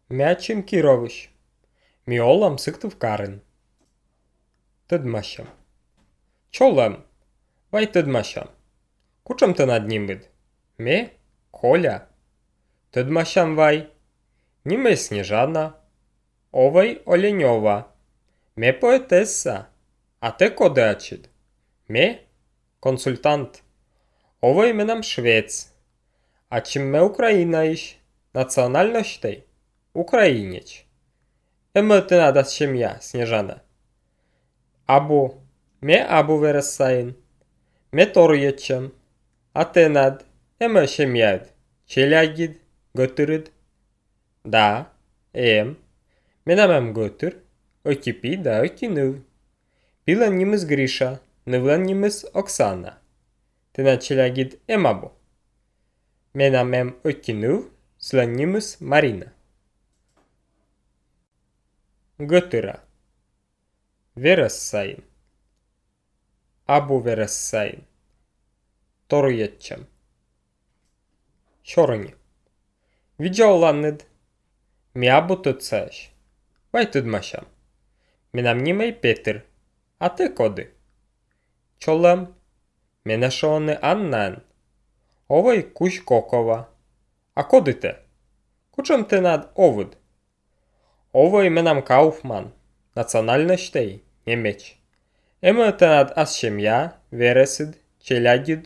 Мячим Кирович. Миолам сыктыв карын. Тыдмашам. Чолам. Вай тыдмашам. Кучам ты над ним бід? Ме? Коля. Тыдмашам вай. Ниме Снежана. Овай Оленьова. Ме поетесса. А те коде ачид? Ме? Консультант. Овай менам швец. А чим ме Українаїш? Національностей? Українець. Еме ти нада сім'я, Снежана. Абу. Ме абу вересайын. Ме торыетчем. А те над. Эме сім'яд. Челягид. Götürüd. Да. Менамем götür. Ökipи да ökинüv. Пилен нимыз Гриша. Нывлен нимыз Оксана. Ти на челягид эмабу. Менамем ökинüv. Слен нимыз Марина. Götüra. Veressayın. Abu veressayın. Торыетчем. Şorıny. Видя оладнyd. Mi abu tıtsaş. Vay tıdmaşam. Menam nimey Peter. A ty kody? Çolam. Mena şoony Annan. Ovay kuş Kokova. A kody te? Kuczem ty nad owyd? Ovay menam Kaufman. Nacionalnościej. Niemiec. Eme ty nad asşemya. Veresid. Çelagid.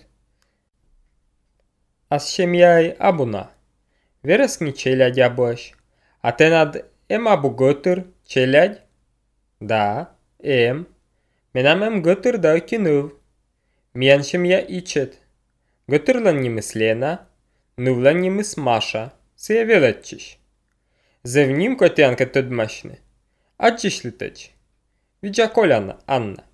Asşemyay abuna. Veresni çelagya boş. A ty nad emabu götür. Çelag? Da. Menam götür da ökünüv. Miyanşemya içet. Götürlen nimis Lena. Nuvlen nimis Маша. Сия велетчиш. Зевнім котянка тыдмашны. Ачиш літеч. Віджа Коляна, Анна.